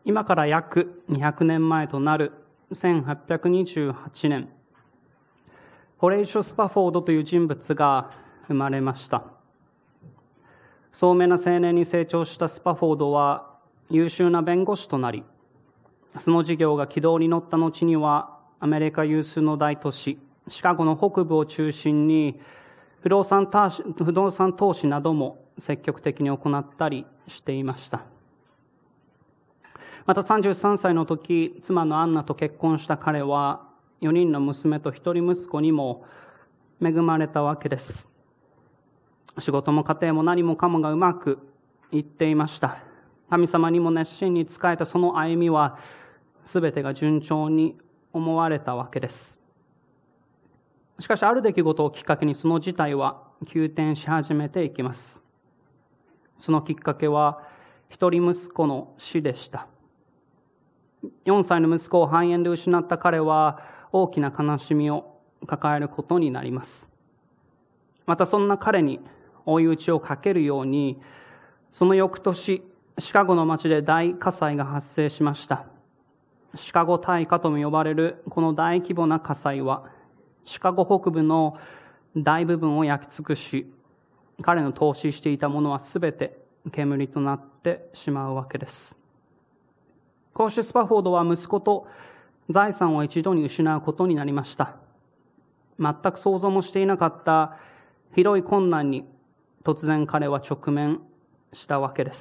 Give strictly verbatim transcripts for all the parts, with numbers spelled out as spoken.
今から約にひゃくねんまえとなるせんはっぴゃくにじゅうはちねん、ホレイショ・スパフォードという人物が生まれました。聡明な青年に成長したスパフォードは優秀な弁護士となり、その事業が軌道に乗った後にはアメリカ有数の大都市シカゴの北部を中心に不動産投資、不動産投資なども積極的に行ったりしていました。またさんじゅうさんさいの時、妻のアンナと結婚した彼はよにんの娘とひとり息子にも恵まれたわけです。仕事も家庭も何もかもがうまくいっていました。神様にも熱心に仕えたその歩みは全てが順調に思われたわけです。しかしある出来事をきっかけにその事態は急転し始めていきます。そのきっかけは一人息子の死でした。よんさいの息子を肺炎で失った彼は大きな悲しみを抱えることになります。またそんな彼に追い打ちをかけるように、その翌年、シカゴの町で大火災が発生しました。シカゴ大火とも呼ばれるこの大規模な火災は、シカゴ北部の大部分を焼き尽くし、彼の投資していたものはすべて煙となってしまうわけです。こうしてスパフォードは息子と財産を一度に失うことになりました。全く想像もしていなかった広い困難に突然彼は直面したわけです。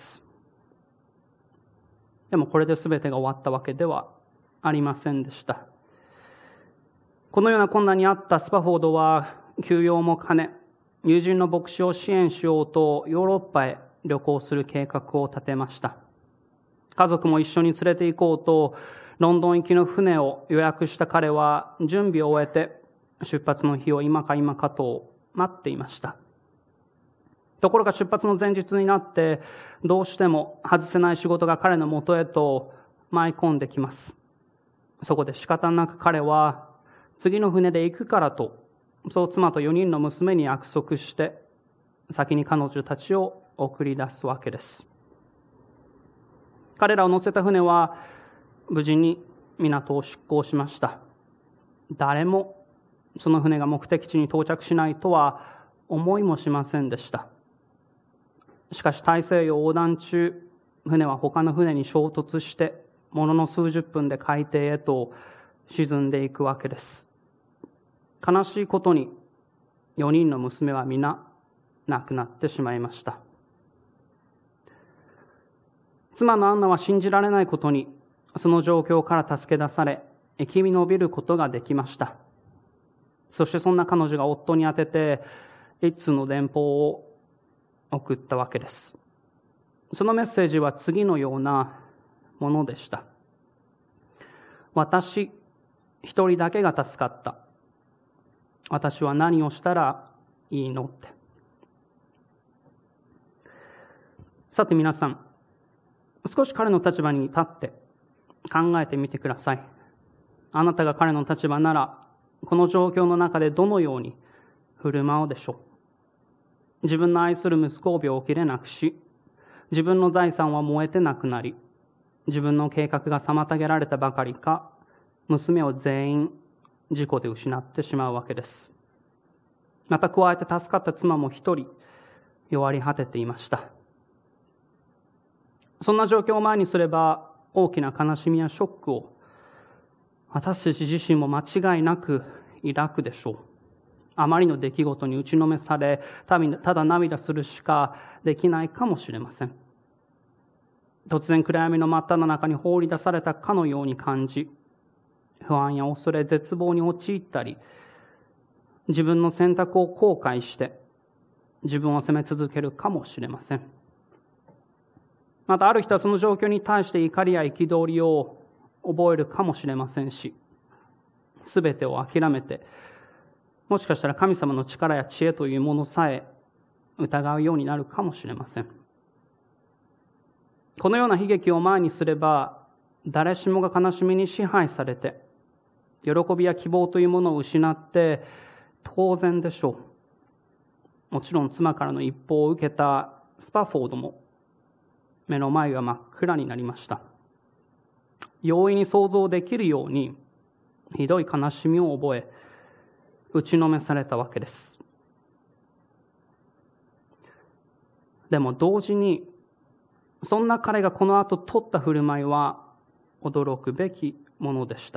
でもこれで全てが終わったわけではありませんでした。このような困難にあったスパフォードは休養も兼ね、友人の牧師を支援しようとヨーロッパへ旅行する計画を立てました。家族も一緒に連れて行こうとロンドン行きの船を予約した彼は準備を終えて出発の日を今か今かと待っていました。ところが出発の前日になってどうしても外せない仕事が彼のもとへと舞い込んできます。そこで仕方なく彼は次の船で行くからと、そう妻とよにんの娘に約束して先に彼女たちを送り出すわけです。彼らを乗せた船は無事に港を出港しました。誰もその船が目的地に到着しないとは思いもしませんでした。しかし大西洋横断中、船は他の船に衝突してものの数十分で海底へと沈んでいくわけです。悲しいことによにんの娘は皆亡くなってしまいました。妻のアンナは信じられないことにその状況から助け出され生き延びることができました。そしてそんな彼女が夫に宛てて一通の電報を送ったわけです。そのメッセージは次のようなものでした。私一人だけが助かった。私は何をしたらいいのって。さて皆さん、少し彼の立場に立って考えてみてください。あなたが彼の立場なら、この状況の中でどのように振る舞うでしょう。自分の愛する息子を病気で亡くし、自分の財産は燃えてなくなり、自分の計画が妨げられたばかりか、娘を全員事故で失ってしまうわけです。また加えて助かった妻も一人弱り果てていました。そんな状況を前にすれば大きな悲しみやショックを私たち自身も間違いなく抱くでしょう。あまりの出来事に打ちのめされ、ただ涙するしかできないかもしれません。突然暗闇の真っ只中に放り出されたかのように感じ、不安や恐れ、絶望に陥ったり、自分の選択を後悔して自分を責め続けるかもしれません。またある人はその状況に対して怒りや憤りを覚えるかもしれませんし、すべてを諦めて、もしかしたら神様の力や知恵というものさえ疑うようになるかもしれません。このような悲劇を前にすれば、誰しもが悲しみに支配されて、喜びや希望というものを失って当然でしょう。もちろん妻からの一報を受けたスパフォードも目の前が真っ暗になりました。 容易に想像できるように、ひどい悲しみを覚え、打ちのめされたわけです。でも同時に、そんな彼がこの後取った振る舞いは驚くべきものでした。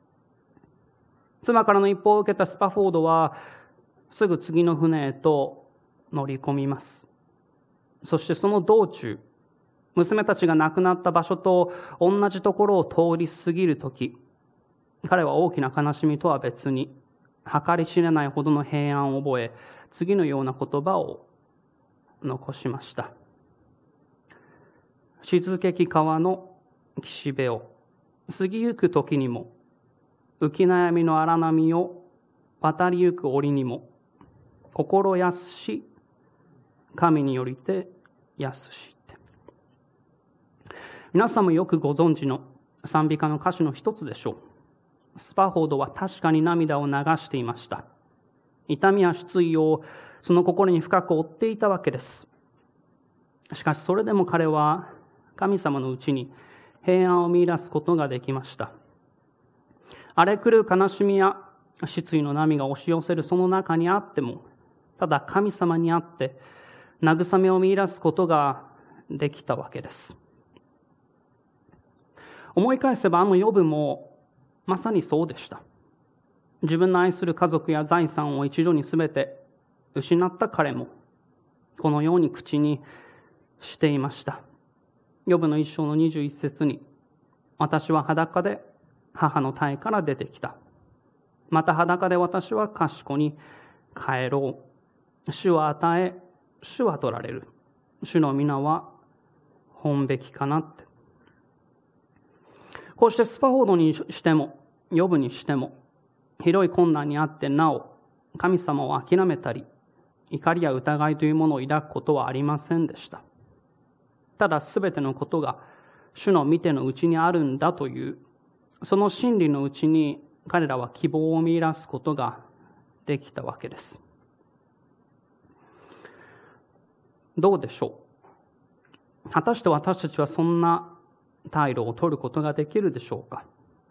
妻からの一報を受けたスパフォードは、すぐ次の船へと乗り込みます。そしてその道中、娘たちが亡くなった場所と同じところを通り過ぎるとき、彼は大きな悲しみとは別に、計り知れないほどの平安を覚え、次のような言葉を残しました。静けき川の岸辺を過ぎゆく時にも、浮き悩みの荒波を渡りゆく折にも、心安し、神によりて安し。皆さんもよくご存知の賛美歌の歌詞の一つでしょう。スパフォードは確かに涙を流していました。痛みや失意をその心に深く負っていたわけです。しかしそれでも彼は神様のうちに平安を見出すことができました。荒れ狂う悲しみや失意の波が押し寄せるその中にあっても、ただ神様にあって慰めを見出すことができたわけです。思い返せばあのヨブもまさにそうでした。自分の愛する家族や財産を一度にすべて失った彼もこのように口にしていました。ヨブの一章のにじゅういち節に、私は裸で母の胎から出てきた。また裸で私は賢に帰ろう。主は与え、主は取られる。主の皆は本べきかなって。こうしてスパフォードにしても、ヨブにしても、ひどい困難にあってなお、神様を諦めたり、怒りや疑いというものを抱くことはありませんでした。ただすべてのことが主の見てのうちにあるんだという、その真理のうちに彼らは希望を見出すことができたわけです。どうでしょう。果たして私たちはそんな態度を取ることができるでしょうか。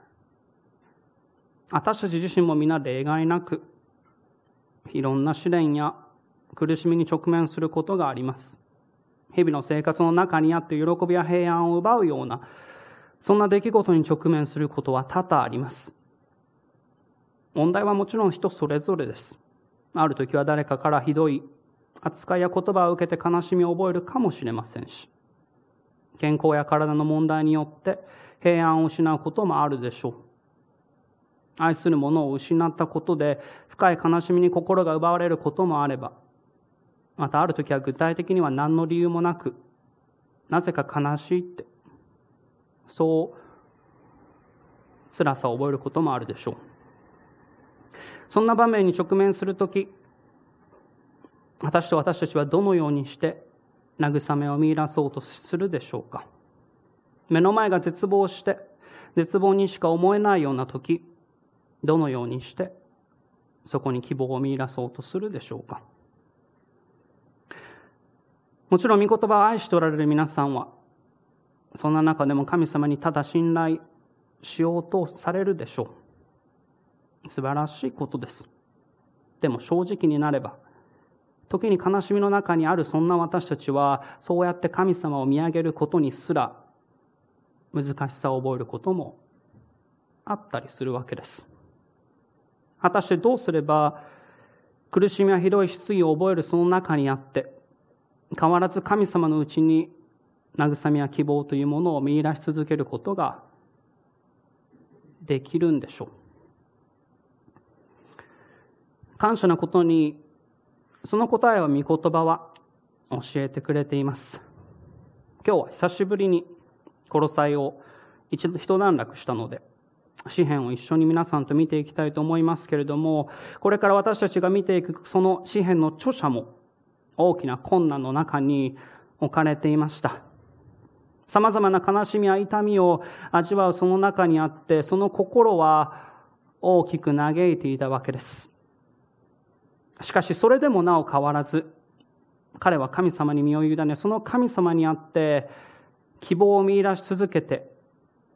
私たち自身も皆例外なく、いろんな試練や苦しみに直面することがあります。日々の生活の中にあって喜びや平安を奪うような、そんな出来事に直面することは多々あります。問題はもちろん人それぞれです。ある時は誰かからひどい扱いや言葉を受けて悲しみを覚えるかもしれませんし、健康や体の問題によって平安を失うこともあるでしょう。愛するものを失ったことで深い悲しみに心が奪われることもあれば、またある時は具体的には何の理由もなく、なぜか悲しいって、そう辛さを覚えることもあるでしょう。そんな場面に直面するとき、果たして私たちはどのようにして慰めを見出そうとするでしょうか。目の前が絶望して、絶望にしか思えないようなとき、どのようにしてそこに希望を見出そうとするでしょうか。もちろん御言葉を愛しておられる皆さんは、そんな中でも神様にただ信頼しようとされるでしょう。素晴らしいことです。でも正直になれば、時に悲しみの中にあるそんな私たちは、そうやって神様を見上げることにすら難しさを覚えることもあったりするわけです。果たしてどうすれば苦しみやひどい失意を覚えるその中にあって、変わらず神様のうちに慰めや希望というものを見出し続けることができるんでしょう。感謝なことに、その答えを御言葉は教えてくれています。今日は久しぶりにコロサイを一度一段落したので、詩編を一緒に皆さんと見ていきたいと思いますけれども、これから私たちが見ていくその詩編の著者も大きな困難の中に置かれていました。様々な悲しみや痛みを味わうその中にあって、その心は大きく嘆いていたわけです。しかしそれでもなお変わらず、彼は神様に身を委ね、その神様にあって希望を見出し続けて、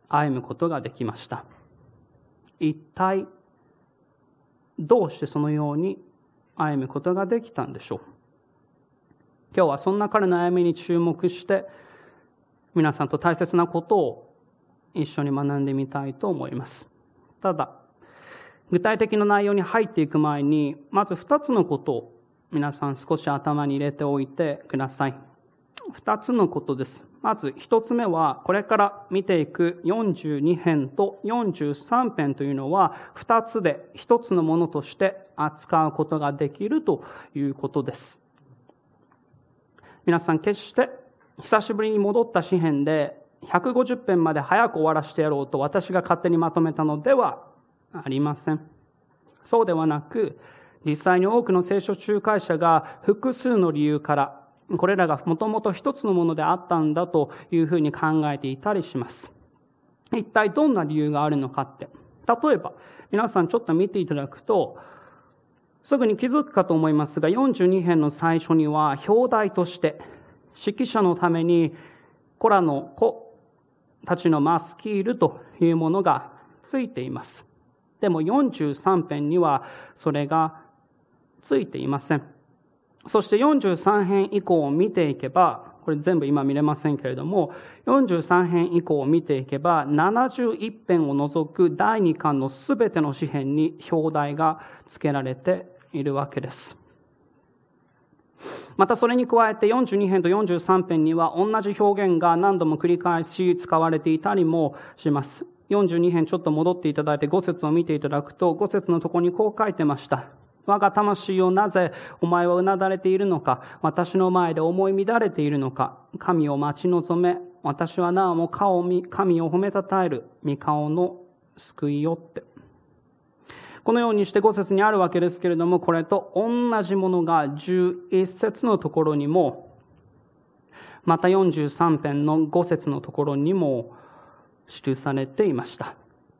歩むことができました。一体どうしてそのように歩むことができたんでしょう。今日はそんな彼の歩みに注目して、皆さんと大切なことを一緒に学んでみたいと思います。ただ、具体的な内容に入っていく前に、まず二つのことを皆さん少し頭に入れておいてください。二つのことです。まず一つ目は、これから見ていくよんじゅうに編とよんじゅうさん編というのは、二つで一つのものとして扱うことができるということです。皆さん決して久しぶりに戻った詩編でひゃくごじゅう編まで早く終わらせてやろうと私が勝手にまとめたのではありません。そうではなく、実際に多くの聖書仲介者が複数の理由からこれらがもともと一つのものであったんだというふうに考えていたりします。一体どんな理由があるのかって、例えば皆さんちょっと見ていただくとすぐに気づくかと思いますが、よんじゅうに編の最初には表題として指揮者のためにコラの子たちのマスキールというものがついています。でもよんじゅうさん編にはそれがついていません。そしてよんじゅうさん編以降を見ていけば、これ全部今見れませんけれども、よんじゅうさん編以降を見ていけば、ななじゅういち編を除くだいに巻のすべての詩編に表題が付けられているわけです。またそれに加えてよんじゅうに編とよんじゅうさん編には同じ表現が何度も繰り返し使われていたりもします。よんじゅうに編ちょっと戻っていただいてご節を見ていただくと、ご節のところにこう書いてました。我が魂よ、なぜお前はうなだれているのか、私の前で思い乱れているのか、神を待ち望め、私はなおも顔を見神を褒めたたえる、御顔の救いよって。このようにしてご節にあるわけですけれども、これと同じものがじゅういち節のところにも、またよんじゅうさん編のご節のところにも記されていました。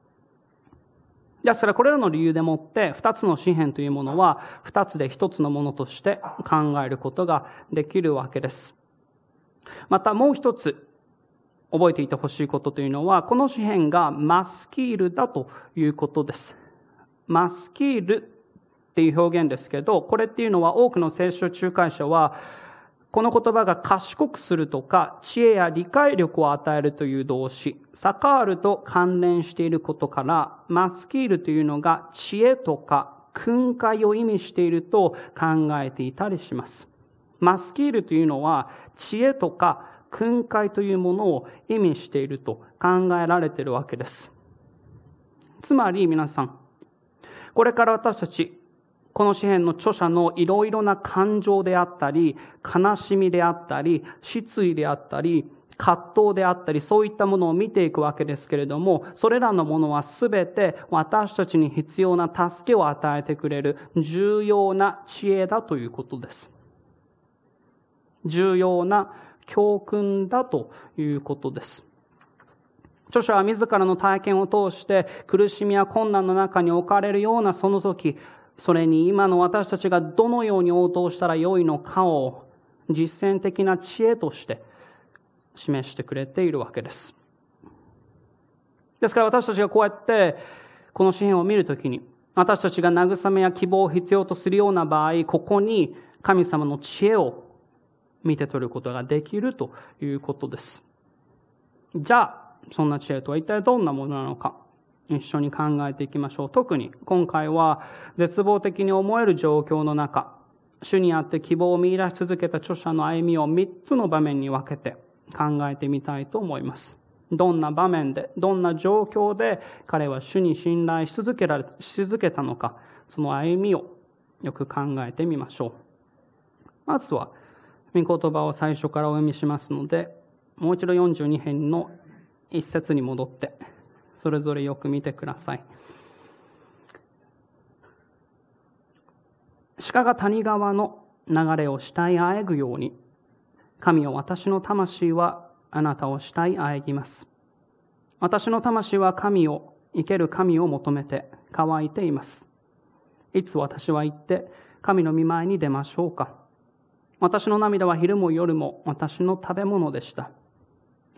ですからこれらの理由でもって二つの詩編というものは二つで一つのものとして考えることができるわけです。またもう一つ覚えていてほしいことというのは、この詩編がマスキールだということです。マスキールっていう表現ですけど、これっていうのは多くの聖書仲介者はこの言葉が賢くするとか、知恵や理解力を与えるという動詞、サカールと関連していることから、マスキールというのが知恵とか訓戒を意味していると考えていたりします。マスキールというのは知恵とか訓戒というものを意味していると考えられているわけです。つまり皆さん、これから私たち、この詩編の著者のいろいろな感情であったり、悲しみであったり、失意であったり、葛藤であったり、そういったものを見ていくわけですけれども、それらのものはすべて私たちに必要な助けを与えてくれる重要な知恵だということです。重要な教訓だということです。著者は自らの体験を通して苦しみや困難の中に置かれるようなその時、それに今の私たちがどのように応答したらよいのかを実践的な知恵として示してくれているわけです。ですから私たちがこうやってこの詩編を見るときに、私たちが慰めや希望を必要とするような場合、ここに神様の知恵を見て取ることができるということです。じゃあ、そんな知恵とは一体どんなものなのか、一緒に考えていきましょう。特に今回は絶望的に思える状況の中、主にあって希望を見出し続けた著者の歩みを三つの場面に分けて考えてみたいと思います。どんな場面で、どんな状況で彼は主に信頼し続けられ、し続けたのか、その歩みをよく考えてみましょう。まずは御言葉を最初からお読みしますので、もう一度よんじゅうに編の一節に戻ってそれぞれよく見てください。鹿が谷川の流れを慕いあえぐように、神よ、私の魂はあなたを慕いあえぎます。私の魂は神を、生ける神を求めて乾いています。いつ私は行って神の御前に出ましょうか。私の涙は昼も夜も私の食べ物でした。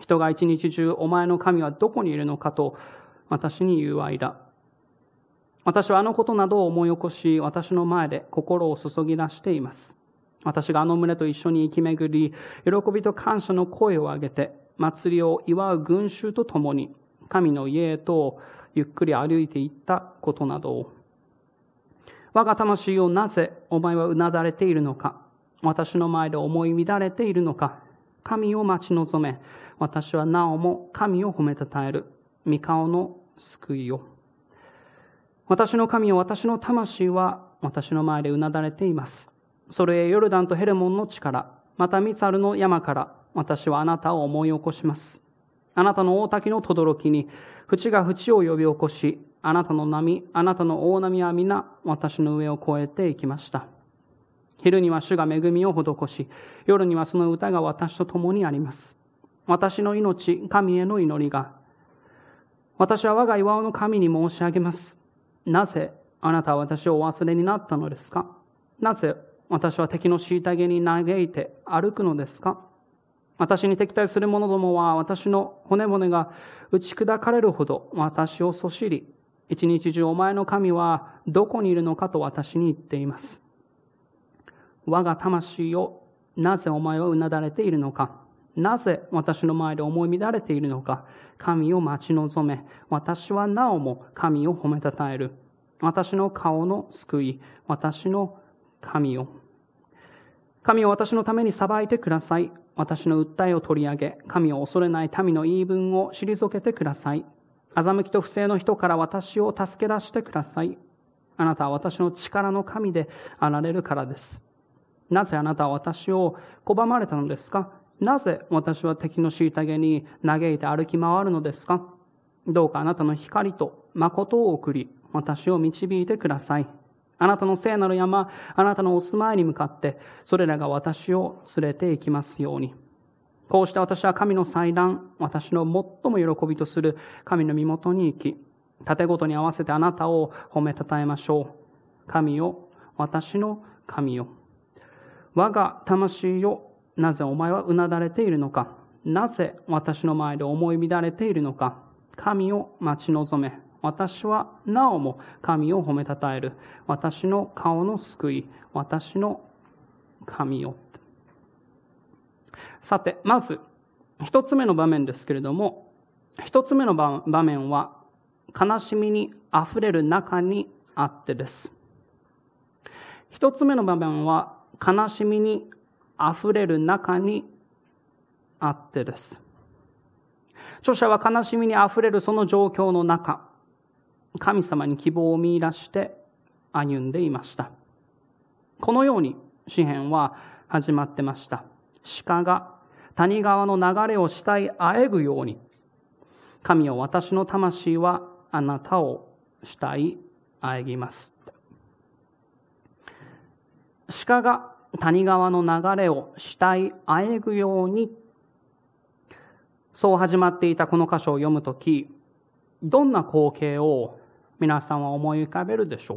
人が一日中お前の神はどこにいるのかと私に言う間、私はあのことなどを思い起こし、私の前で心を注ぎ出しています。私があの群れと一緒に行き巡り、喜びと感謝の声を上げて、祭りを祝う群衆と共に、神の家へとゆっくり歩いていったことなどを。我が魂をなぜお前はうなだれているのか、私の前で思い乱れているのか、神を待ち望め、私はなおも神を褒めたたえる、御顔の救いを。私の神を、私の魂は私の前でうなだれています。それへヨルダンとヘルモンの地から、またミツァルの山から、私はあなたを思い起こします。あなたの大滝の轟に、淵が淵を呼び起こし、あなたの波、あなたの大波は皆、私の上を越えていきました。昼には主が恵みを施し、夜にはその歌が私と共にあります。私の命、神への祈りが。私は我が岩尾の神に申し上げます。なぜあなたは私をお忘れになったのですか？なぜ私は敵の虐げに嘆いて歩くのですか？私に敵対する者どもは私の骨々が打ち砕かれるほど私をそしり、一日中お前の神はどこにいるのかと私に言っています。我が魂よ、なぜお前はうなだれているのか？なぜ私の前で思い乱れているのか？神を待ち望め、私はなおも神を褒めたたえる。私の顔の救い、私の神よ。神を私のために裁いてください。私の訴えを取り上げ、神を恐れない民の言い分を退けてください。欺きと不正の人から私を助け出してください。あなたは私の力の神であられるからです。なぜあなたは私を拒まれたのですか？なぜ私は敵の虐げに嘆いて歩き回るのですか？どうかあなたの光と誠を送り、私を導いてください。あなたの聖なる山、あなたのお住まいに向かって、それらが私を連れて行きますように。こうして私は神の祭壇、私の最も喜びとする神の身元に行き、盾ごとに合わせてあなたを褒めたたえましょう。神よ、私の神よ。我が魂よ、なぜお前はうなだれているのか？なぜ私の前で思い乱れているのか？神を待ち望め。私はなおも神を褒めたたえる。私の顔の救い、私の神よ。さて、まず一つ目の場面ですけれども、一つ目の場面は悲しみにあふれる中にあってです。一つ目の場面は悲しみにあふれる中にあってです。著者は悲しみにあふれるその状況の中、神様に希望を見出して歩んでいました。このように詩編は始まってました。鹿が谷川の流れを慕いあえぐように、神よ、私の魂はあなたを慕いあえぎます。鹿が谷川の流れを慕いあえぐように、そう始まっていたこの箇所を読むとき、どんな光景を皆さんは思い浮かべるでしょう？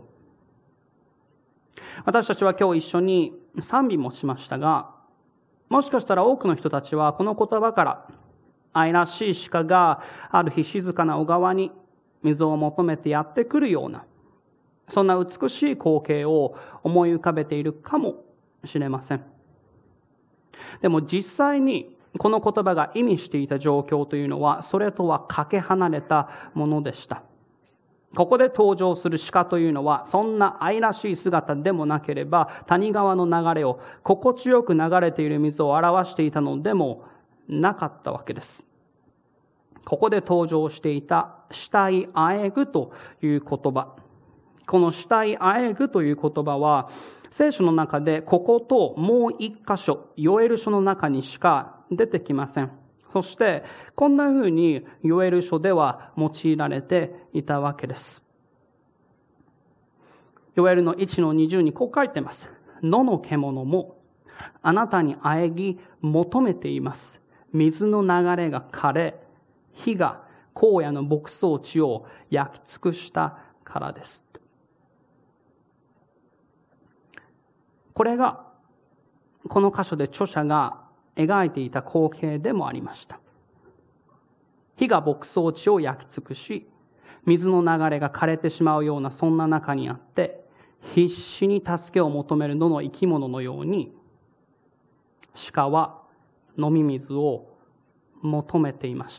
私たちは今日一緒に賛美もしましたが、もしかしたら多くの人たちはこの言葉から愛らしい鹿がある日静かな小川に水を求めてやってくるような、そんな美しい光景を思い浮かべているかもしれません。でも実際にこの言葉が意味していた状況というのは、それとはかけ離れたものでした。ここで登場する鹿というのは、そんな愛らしい姿でもなければ、谷川の流れを、心地よく流れている水を表していたのでもなかったわけです。ここで登場していた、慕いあえぐという言葉。この慕いあえぐという言葉は、聖書の中でここともう一箇所、ヨエル書の中にしか出てきません。そして、こんな風にヨエル書では用いられていたわけです。ヨエルのいちのにじゅうにこう書いています。野の獣もあなたにあえぎ求めています。水の流れが枯れ、火が荒野の牧草地を焼き尽くしたからです。これが、この箇所で著者が描いていた光景でもありました。 火が牧草地を焼き尽くし、水の流れが枯れてしまうようなそんな中にあって、必死に助けを求める野の生き物のように、鹿は飲み水を求めていました。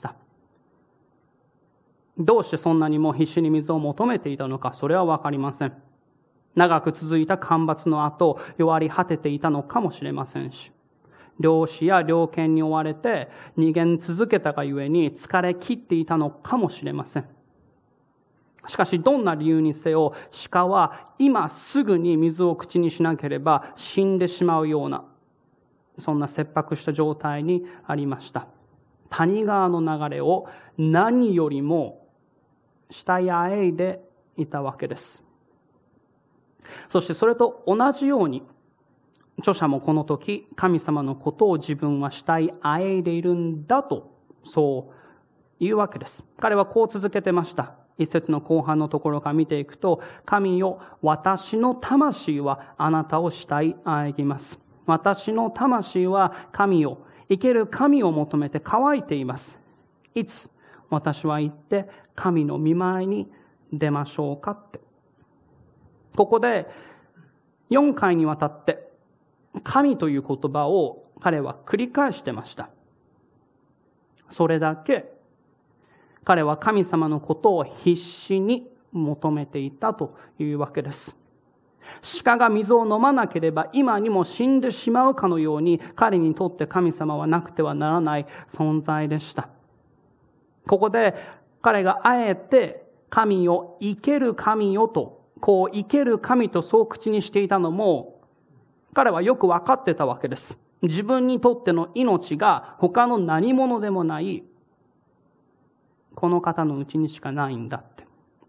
どうしてそんなにも必死に水を求めていたのか、それはわかりません。長く続いた干ばつの後、弱り果てていたのかもしれませんし、猟師や猟犬に追われて逃げ続けたがゆえに疲れ切っていたのかもしれません。しかしどんな理由にせよ、鹿は今すぐに水を口にしなければ死んでしまうような、そんな切迫した状態にありました。谷川の流れを何よりも慕いあえいでいたわけです。そしてそれと同じように、著者もこの時、神様のことを自分は慕いあえいでいるんだと、そう言うわけです。彼はこう続けてました。一節の後半のところから見ていくと、神よ、私の魂はあなたを慕いあえぎます。私の魂は神よ、生ける神を求めて乾いています。いつ私は行って神の御前に出ましょうかって。ここでよんかいにわたって神という言葉を彼は繰り返してました。それだけ彼は神様のことを必死に求めていたというわけです。鹿が水を飲まなければ今にも死んでしまうかのように、彼にとって神様はなくてはならない存在でした。ここで彼があえて神を生ける神よと、こう生ける神とそう口にしていたのも、彼はよくわかってたわけです。自分にとっての命が他の何者でもないこの方のうちにしかないんだって。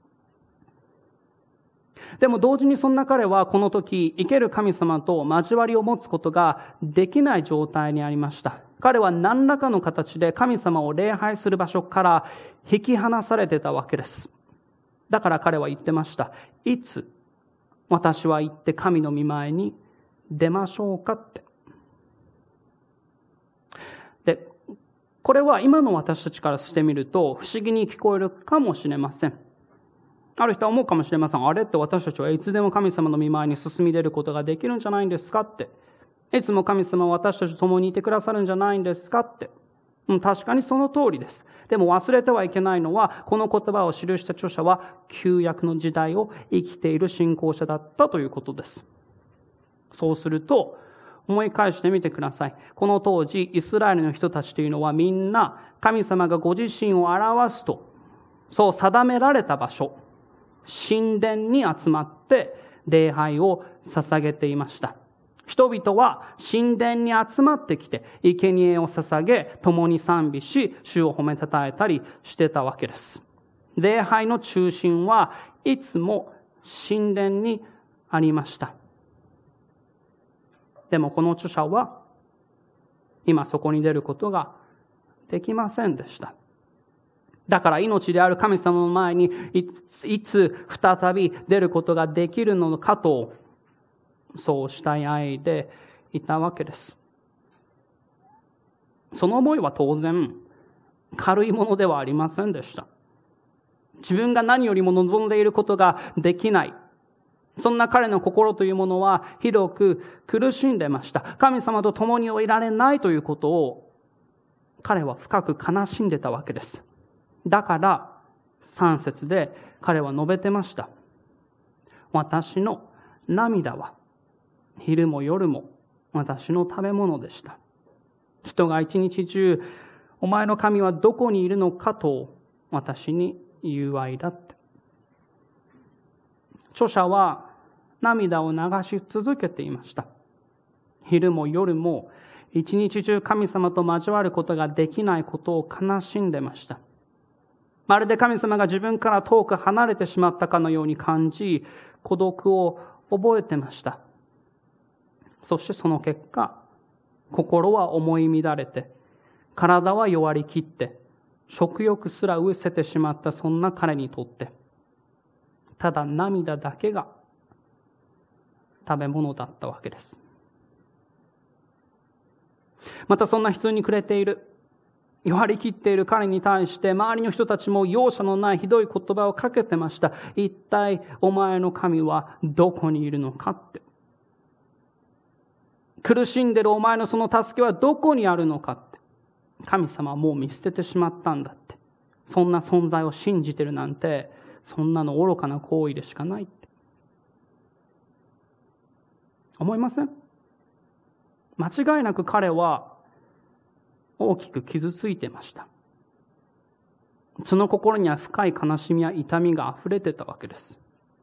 でも同時にそんな彼はこの時、生ける神様と交わりを持つことができない状態にありました。彼は何らかの形で神様を礼拝する場所から引き離されてたわけです。だから彼は言ってました。いつ私は行って神の御前に出ましょうかって。で、これは今の私たちからしてみると不思議に聞こえるかもしれません。ある人は思うかもしれません。あれって私たちはいつでも神様の御前に進み出ることができるんじゃないんですかって。いつも神様は私たちと共にいてくださるんじゃないんですかって。うん、確かにその通りです。でも忘れてはいけないのは、この言葉を記した著者は旧約の時代を生きている信仰者だったということです。そうすると、思い返してみてください。この当時、イスラエルの人たちというのはみんな神様がご自身を表すと、そう定められた場所、神殿に集まって礼拝を捧げていました。人々は神殿に集まってきて、生贄を捧げ、共に賛美し、主を褒めたたえたりしてたわけです。礼拝の中心はいつも神殿にありました。でもこの著者は、今そこに出ることができませんでした。だから命である神様の前にいつ、いつ再び出ることができるのかと、そうしたいあえいでいたわけです。その思いは当然軽いものではありませんでした。自分が何よりも望んでいることができない。そんな彼の心というものはひどく苦しんでました。神様と共にいられないということを彼は深く悲しんでたわけです。だから三節で彼は述べてました。私の涙は昼も夜も私の食べ物でした。人が一日中、お前の神はどこにいるのかと私に言う間って。著者は涙を流し続けていました。昼も夜も一日中神様と交わることができないことを悲しんでました。まるで神様が自分から遠く離れてしまったかのように感じ、孤独を覚えてました。そしてその結果、心は思い乱れて、体は弱り切って、食欲すら失せてしまったそんな彼にとって、ただ涙だけが食べ物だったわけです。またそんな悲痛に暮れている弱り切っている彼に対して周りの人たちも容赦のないひどい言葉をかけてました。一体お前の神はどこにいるのかって。苦しんでるお前のその助けはどこにあるのかって。神様はもう見捨ててしまったんだって。そんな存在を信じてるなんて、そんなの愚かな行為でしかないって。思いません？間違いなく彼は大きく傷ついてました。その心には深い悲しみや痛みが溢れてたわけです。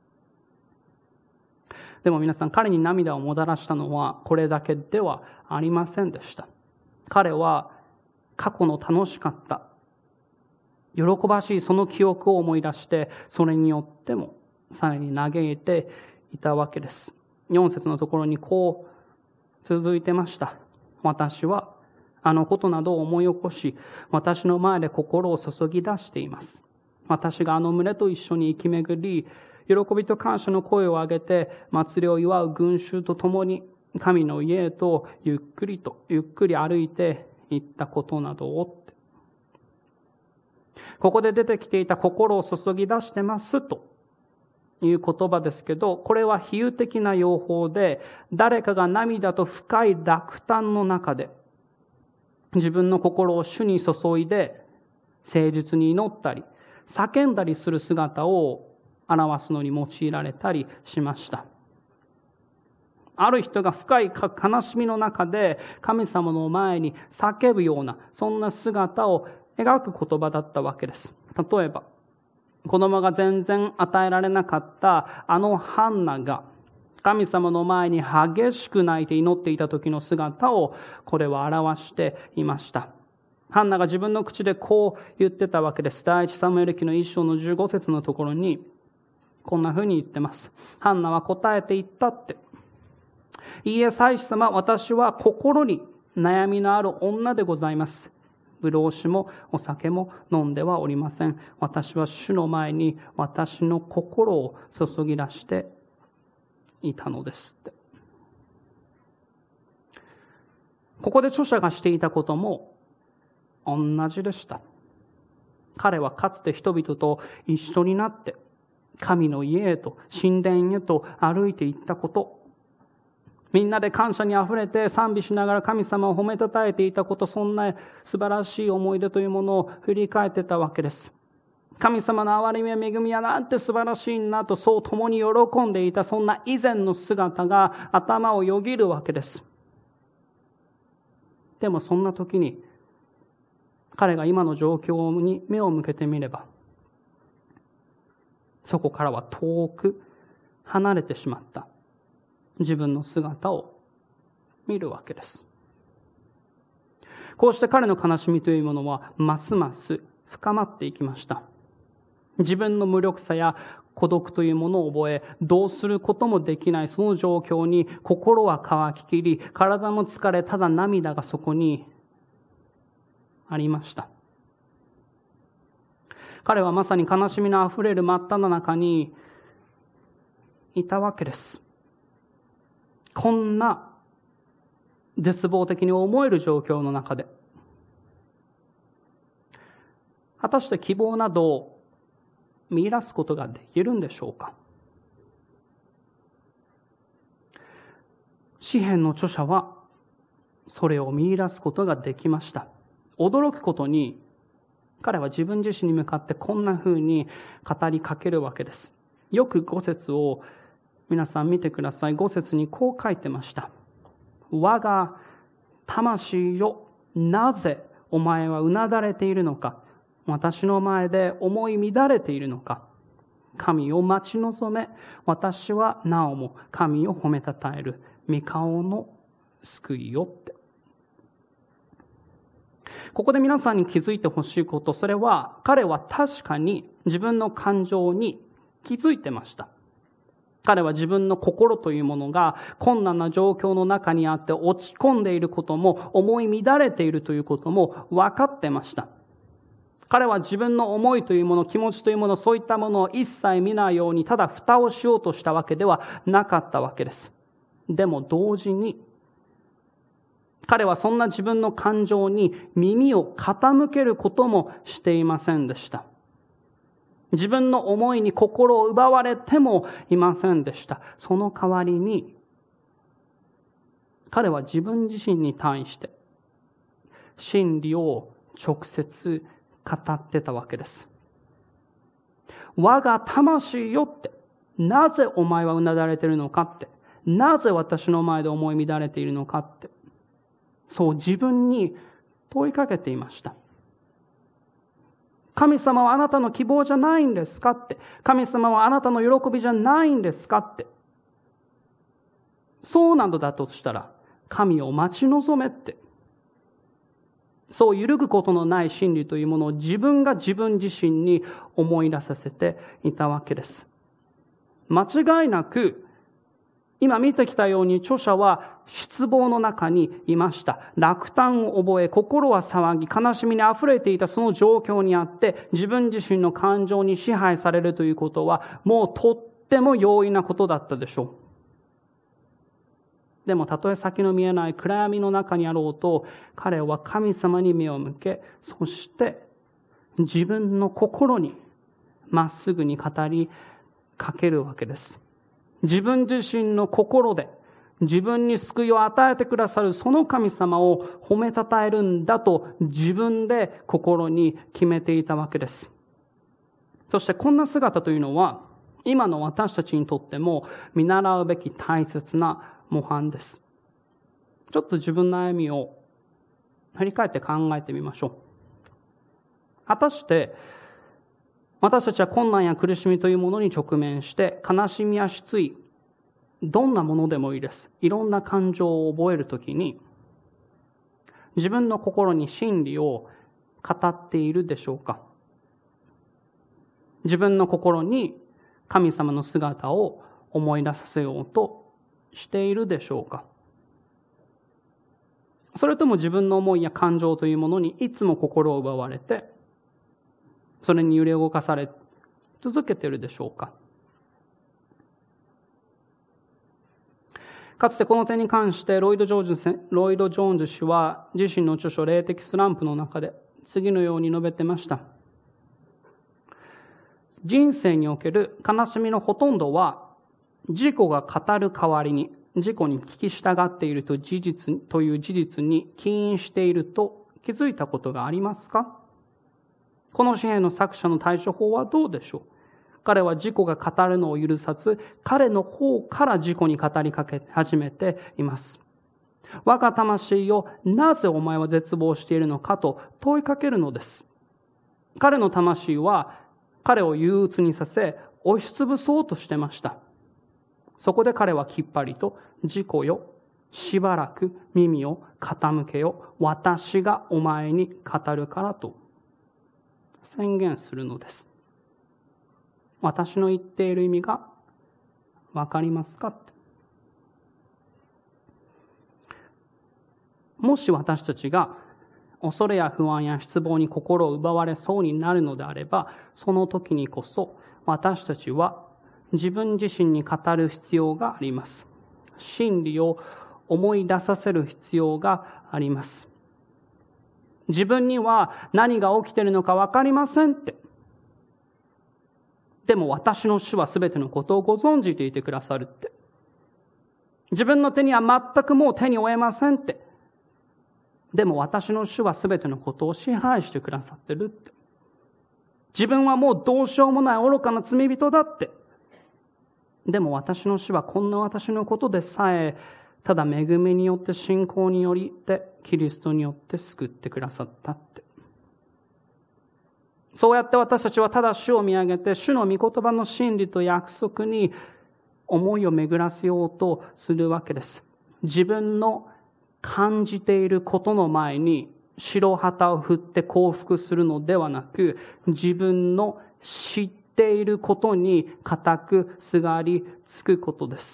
でも皆さん、彼に涙をもたらしたのはこれだけではありませんでした。彼は過去の楽しかった、喜ばしいその記憶を思い出して、それによってもさらに嘆いていたわけです。よん節のところにこう続いてました。私はあのことなどを思い起こし、私の前で心を注ぎ出しています。私があの群れと一緒に生き巡り、喜びと感謝の声を上げて、祭りを祝う群衆と共に、神の家へとゆっくりと、ゆっくり歩いて行ったことなどをって。ここで出てきていた心を注ぎ出してますという言葉ですけど、これは比喩的な用法で、誰かが涙と深い落胆の中で、自分の心を主に注いで、誠実に祈ったり、叫んだりする姿を表すのに用いられたりしました。ある人が深い悲しみの中で神様の前に叫ぶような、そんな姿を描く言葉だったわけです。例えば、子供が全然与えられなかったあのハンナが神様の前に激しく泣いて祈っていた時の姿をこれは表していました。ハンナが自分の口でこう言ってたわけです。第一サムエル記の一章のじゅうご節のところにこんな風に言ってます。ハンナは答えて言ったって。いいえ、祭司様、私は心に悩みのある女でございます。ブドウ酒もお酒も飲んではおりません。私は主の前に私の心を注ぎ出していたのですって。ここで著者がしていたことも同じでした。彼はかつて人々と一緒になって神の家へと神殿へと歩いていったこと、みんなで感謝にあふれて賛美しながら神様を褒めたたえていたこと、そんな素晴らしい思い出というものを振り返ってたわけです。神様の憐れみや恵みはなんて素晴らしいなと、そう共に喜んでいた、そんな以前の姿が頭をよぎるわけです。でもそんな時に彼が今の状況に目を向けてみれば、そこからは遠く離れてしまった自分の姿を見るわけです。こうして彼の悲しみというものはますます深まっていきました。自分の無力さや孤独というものを覚え、どうすることもできないその状況に心は乾ききり、体も疲れ、ただ涙がそこにありました。彼はまさに悲しみのあふれる真っ只中にいたわけです。こんな絶望的に思える状況の中で、果たして希望などを見出すことができるんでしょうか。詩編の著者はそれを見出すことができました。驚くことに、彼は自分自身に向かってこんな風に語りかけるわけです。よくご節を皆さん見てください。ご節にこう書いてました。我が魂よ、なぜお前はうなだれているのか。私の前で思い乱れているのか。神を待ち望め。私はなおも神を褒めたたえる。御顔の救いよって。ここで皆さんに気づいてほしいこと、それは彼は確かに自分の感情に気づいてました。彼は自分の心というものが困難な状況の中にあって落ち込んでいることも思い乱れているということも分かってました。彼は自分の思いというもの、気持ちというもの、そういったものを一切見ないようにただ蓋をしようとしたわけではなかったわけです。でも同時に彼はそんな自分の感情に耳を傾けることもしていませんでした。自分の思いに心を奪われてもいませんでした。その代わりに、彼は自分自身に対して真理を直接語ってたわけです。我が魂よって、なぜお前はうなだれているのかって、なぜ私の前で思い乱れているのかって、そう自分に問いかけていました。神様はあなたの希望じゃないんですかって。神様はあなたの喜びじゃないんですかって。そうなのだとしたら、神を待ち望めって。そう揺るぐことのない真理というものを自分が自分自身に思い出させていたわけです。間違いなく、今見てきたように著者は失望の中にいました。落胆を覚え、心は騒ぎ、悲しみに溢れていたその状況にあって、自分自身の感情に支配されるということは、もうとっても容易なことだったでしょう。でも、たとえ先の見えない暗闇の中にあろうと、彼は神様に目を向け、そして自分の心にまっすぐに語りかけるわけです。自分自身の心で自分に救いを与えてくださるその神様を褒めたたえるんだと自分で心に決めていたわけです。そしてこんな姿というのは今の私たちにとっても見習うべき大切な模範です。ちょっと自分の歩みを振り返って考えてみましょう。果たして私たちは困難や苦しみというものに直面して悲しみや失意、どんなものでもいいです。いろんな感情を覚えるときに自分の心に真理を語っているでしょうか。自分の心に神様の姿を思い出させようとしているでしょうか。それとも自分の思いや感情というものにいつも心を奪われてそれに揺れ動かされ続けているでしょうか。かつてこの点に関してロイド・ジョーンズ、ロイド・ジョーンズ氏は自身の著書霊的スランプの中で次のように述べてました。人生における悲しみのほとんどは自己が語る代わりに自己に聞き従っていると事実という事実に起因していると気づいたことがありますか。この詩篇の作者の対処法はどうでしょう。彼は自己が語るのを許さず、彼の方から自己に語りかけ始めています。我が魂よ、なぜお前は絶望しているのかと問いかけるのです。彼の魂は彼を憂鬱にさせ、押しつぶそうとしてました。そこで彼はきっぱりと、自己よ、しばらく耳を傾けよ、私がお前に語るからと宣言するのです。私の言っている意味がわかりますか？もし私たちが恐れや不安や失望に心を奪われそうになるのであれば、その時にこそ私たちは自分自身に語る必要があります。真理を思い出させる必要があります。自分には何が起きているのかわかりませんって。でも私の主はすべてのことをご存じていてくださるって。自分の手には全くもう手に負えませんって。でも私の主はすべてのことを支配してくださってるって。自分はもうどうしようもない愚かな罪人だって。でも私の主はこんな私のことでさえ、ただ恵みによって信仰によりて、キリストによって救ってくださったって。そうやって私たちはただ主を見上げて、主の御言葉の真理と約束に思いを巡らせようとするわけです。自分の感じていることの前に白旗を振って降伏するのではなく、自分の知っていることに固くすがりつくことです。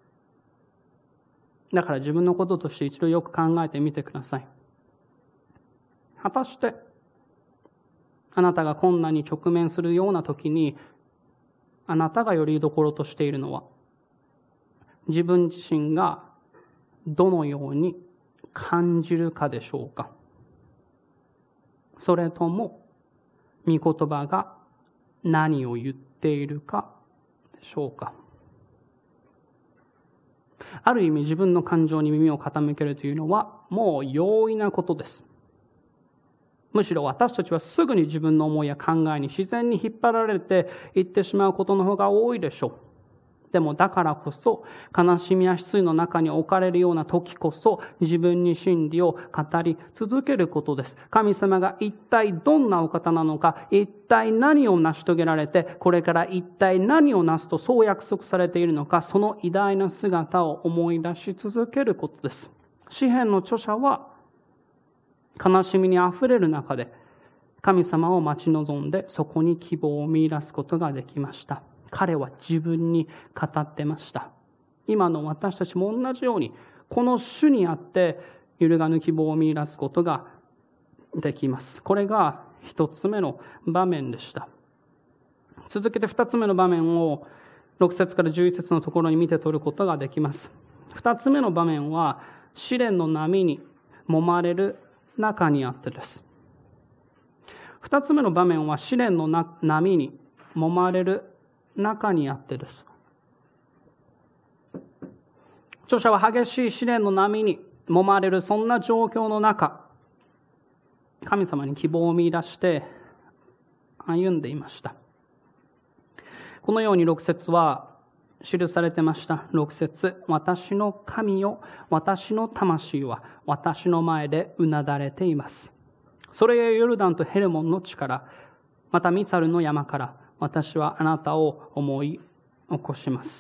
だから自分のこととして一度よく考えてみてください。果たしてあなたが困難に直面するような時に、あなたがよりどころとしているのは、自分自身がどのように感じるかでしょうか。それとも、御言葉が何を言っているかでしょうか。ある意味自分の感情に耳を傾けるというのはもう容易なことです。むしろ私たちはすぐに自分の思いや考えに自然に引っ張られていってしまうことの方が多いでしょう。でもだからこそ、悲しみや失意の中に置かれるような時こそ、自分に真理を語り続けることです。神様が一体どんなお方なのか、一体何を成し遂げられて、これから一体何をなすとそう約束されているのか、その偉大な姿を思い出し続けることです。詩編の著者は、悲しみにあふれる中で、神様を待ち望んで、そこに希望を見出すことができました。彼は自分に語ってました。今の私たちも同じように、この主にあって揺るがぬ希望を見出すことができます。これが一つ目の場面でした。続けて二つ目の場面をろく節からじゅういち節のところに見て取ることができます。二つ目の場面は試練の波に揉まれる中にあってです。二つ目の場面は試練の波に揉まれる中にあってです。著者は激しい試練の波に揉まれるそんな状況の中、神様に希望を見出して歩んでいました。このようにろく節は記されてました。ろく節、私の神よ、私の魂は私の前でうなだれています。それへヨルダンとヘルモンの地から、またミツァルの山から、私はあなたを思い起こします。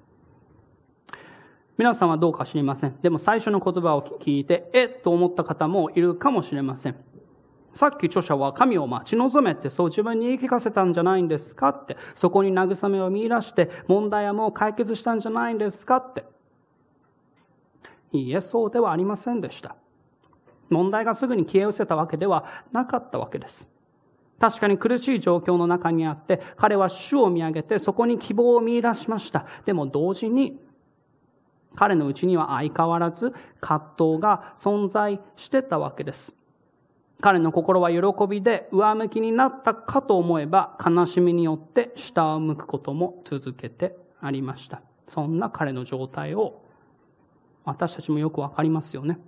皆さんはどうか知りません。でも最初の言葉を聞いて、えっと思った方もいるかもしれません。さっき著者は神を待ち望めってそう自分に言い聞かせたんじゃないんですかって、そこに慰めを見出して問題はもう解決したんじゃないんですかって。いいえ、そうではありませんでした。問題がすぐに消え失せたわけではなかったわけです。確かに苦しい状況の中にあって、彼は主を見上げてそこに希望を見出しました。でも同時に、彼のうちには相変わらず葛藤が存在してたわけです。彼の心は喜びで上向きになったかと思えば、悲しみによって下を向くことも続けてありました。そんな彼の状態を私たちもよくわかりますよね。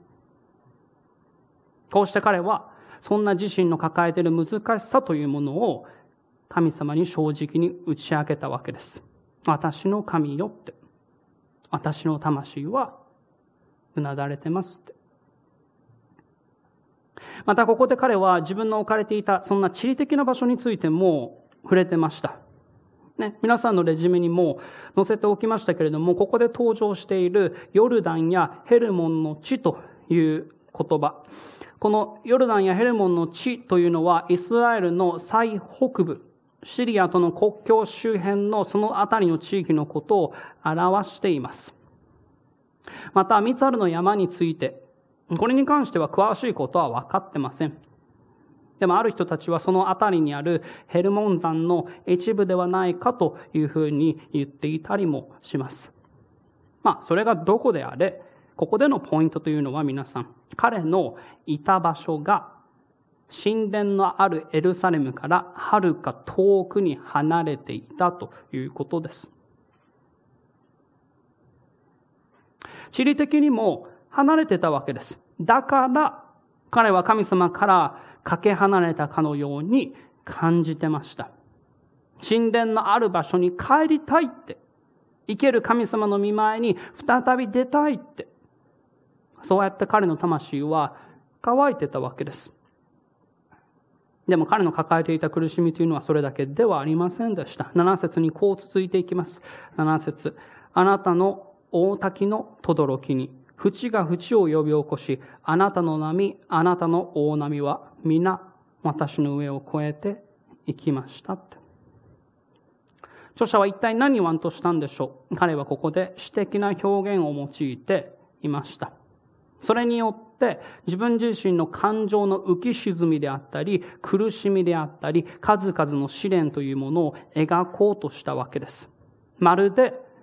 こうして彼はそんな自身の抱えている難しさというものを神様に正直に打ち明けたわけです。私の神よって。私の魂はうなだれてますって。またここで彼は自分の置かれていたそんな地理的な場所についても触れてました。ね、皆さんのレジュメにも載せておきましたけれども、ここで登場しているヨルダンやヘルモンの地という言葉。このヨルダンやヘルモンの地というのはイスラエルの最北部、シリアとの国境周辺のそのあたりの地域のことを表しています。また、ミツァルの山について、これに関しては詳しいことは分かってません。でもある人たちはそのあたりにあるヘルモン山の一部ではないかというふうに言っていたりもします。まあ、それがどこであれ、ここでのポイントというのは皆さん、彼のいた場所が神殿のあるエルサレムからはるか遠くに離れていたということです。地理的にも離れてたわけです。だから彼は神様からかけ離れたかのように感じてました。神殿のある場所に帰りたいって、生ける神様の御前に再び出たいって、そうやって彼の魂は乾いてたわけです。でも彼の抱えていた苦しみというのはそれだけではありませんでした。なな節にこう続いていきます。なな節、あなたの大滝の轟に、淵が淵を呼び起こし、あなたの波、あなたの大波は皆私の上を越えて行きましたって。著者は一体何を言わんとしたんでしょう。彼はここで詩的な表現を用いていました。それによって自分自身の感情の浮き沈みであったり、苦しみであったり、数々の試練というものを描こうとしたわけです。まるで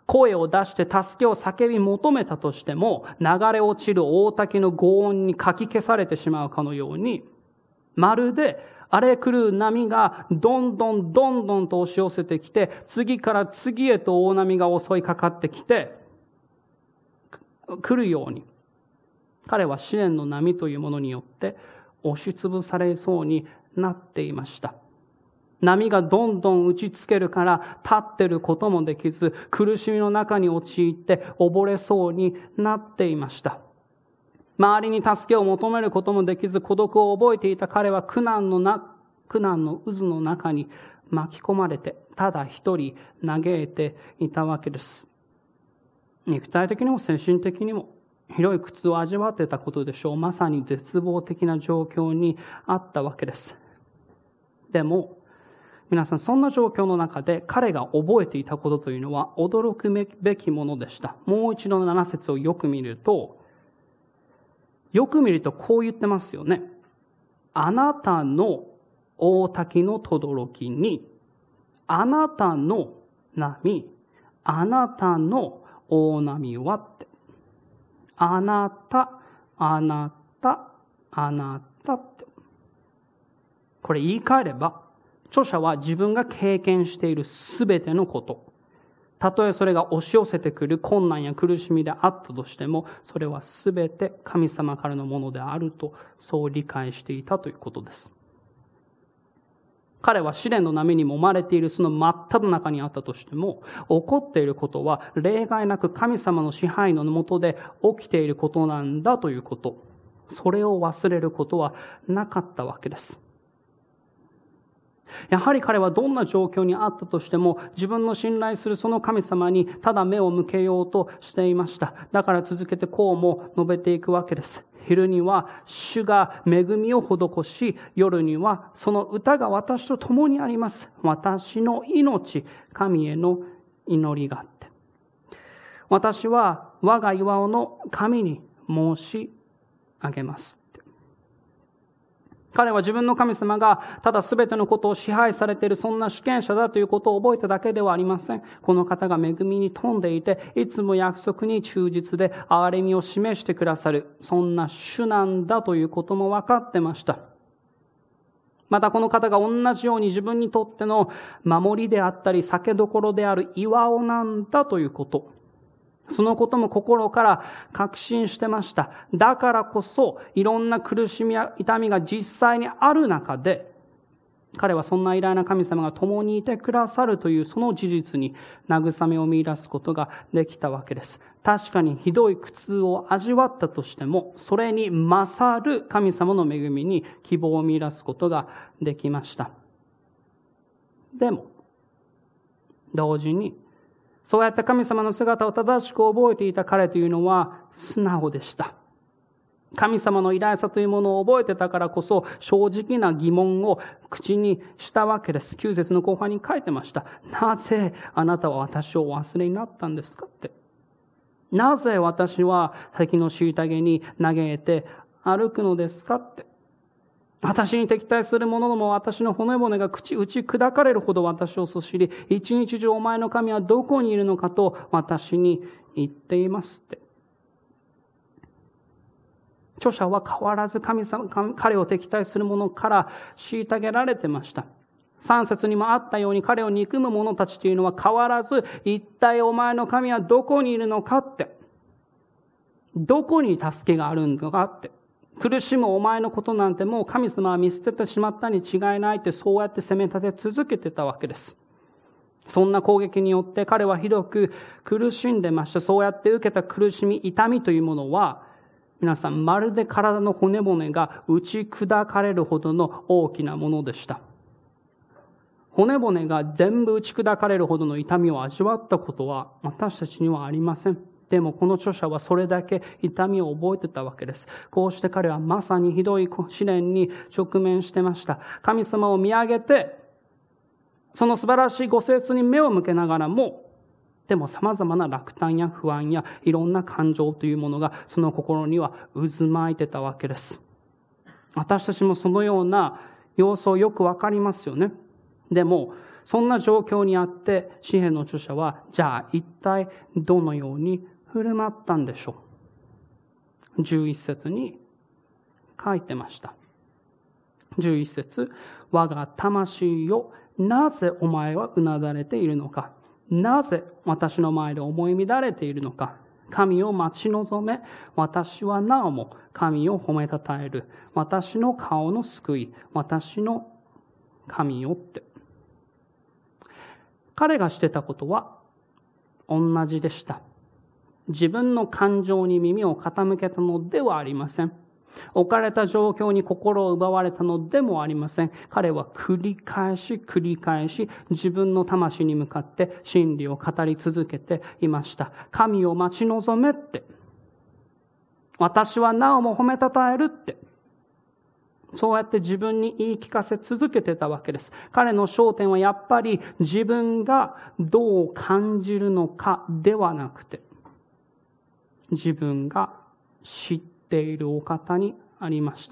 声を出して助けを叫び求めたとしても、流れ落ちる大滝の轟音にかき消されてしまうかのように、まるで荒れ狂う波がどんどんどんどんと押し寄せてきて、次から次へと大波が襲いかかってきて、来るように、彼は試練の波というものによって押しつぶされそうになっていました。波がどんどん打ちつけるから立ってることもできず、苦しみの中に陥って溺れそうになっていました。周りに助けを求めることもできず、孤独を覚えていた彼は苦難のな、苦難の渦の中に巻き込まれて、ただ一人嘆いていたわけです。肉体的にも精神的にもひどい苦痛を味わっていたことでしょう。まさに絶望的な状況にあったわけです。でも、皆さん、そんな状況の中で彼が覚えていたことというのは驚くべきものでした。もう一度のなな節をよく見ると、よく見るとこう言ってますよね。あなたの大滝の轟きに、あなたの波、あなたの大波はって。あなた、あなた、あなたって。これ言い換えれば、著者は自分が経験しているすべてのこと、たとえそれが押し寄せてくる困難や苦しみであったとしても、それはすべて神様からのものであると、そう理解していたということです。彼は試練の波に揉まれているその真っ只中にあったとしても、起こっていることは例外なく神様の支配の下で起きていることなんだということ。それを忘れることはなかったわけです。やはり彼はどんな状況にあったとしても、自分の信頼するその神様にただ目を向けようとしていました。だから続けてこうも述べていくわけです。昼には主が恵みを施し、夜にはその歌が私と共にあります。私の命、神への祈りがあって。私は我が岩尾の神に申し上げます。彼は自分の神様がただ全てのことを支配されているそんな主権者だということを覚えただけではありません。この方が恵みに富んでいて、いつも約束に忠実で憐れみを示してくださる、そんな主なんだということも分かってました。またこの方が同じように自分にとっての守りであったり酒どころである岩尾なんだということ。そのことも心から確信してました。だからこそ、いろんな苦しみや痛みが実際にある中で、彼はそんな偉大な神様が共にいてくださるというその事実に慰めを見出すことができたわけです。確かにひどい苦痛を味わったとしても、それに勝る神様の恵みに希望を見出すことができました。でも、同時に、そうやって神様の姿を正しく覚えていた彼というのは素直でした。神様の偉大さというものを覚えてたからこそ正直な疑問を口にしたわけです。きゅう節の後半に書いてました。なぜあなたは私をお忘れになったんですかって。なぜ私は敵の虐げに嘆いて歩くのですかって。私に敵対する者ども私の骨骨が口打ち砕かれるほど私をそしり、一日中お前の神はどこにいるのかと私に言っていますって。著者は変わらず神様、彼を敵対する者から虐げられてました。さん節にもあったように彼を憎む者たちというのは変わらず、一体お前の神はどこにいるのかって。どこに助けがあるのかって。苦しむお前のことなんてもう神様は見捨ててしまったに違いないってそうやって責め立て続けてたわけです。そんな攻撃によって彼はひどく苦しんでました。そうやって受けた苦しみ、痛みというものは皆さんまるで体の骨骨が打ち砕かれるほどの大きなものでした。骨骨が全部打ち砕かれるほどの痛みを味わったことは私たちにはありません。でもこの著者はそれだけ痛みを覚えてたわけです。こうして彼はまさにひどい試練に直面してました。神様を見上げて、その素晴らしいご聖術に目を向けながらも、でも様々な落胆や不安やいろんな感情というものがその心には渦巻いてたわけです。私たちもそのような様子をよくわかりますよね。でも、 そんな状況にあって、詩篇の著者は、じゃあ一体どのように振る舞ったんでしょう。じゅういっ節に書いてました。じゅういっ節、我が魂よ、なぜお前はうなだれているのか。なぜ私の前で思い乱れているのか。神を待ち望め、私はなおも神を褒めたたえる。私の顔の救い、私の神よって。彼がしてたことは同じでした。自分の感情に耳を傾けたのではありません。置かれた状況に心を奪われたのでもありません。彼は繰り返し繰り返し自分の魂に向かって真理を語り続けていました。神を待ち望めって。私はなおも褒めたたえるって。そうやって自分に言い聞かせ続けてたわけです。彼の焦点はやっぱり自分がどう感じるのかではなくて、自分が知っているお方にありました。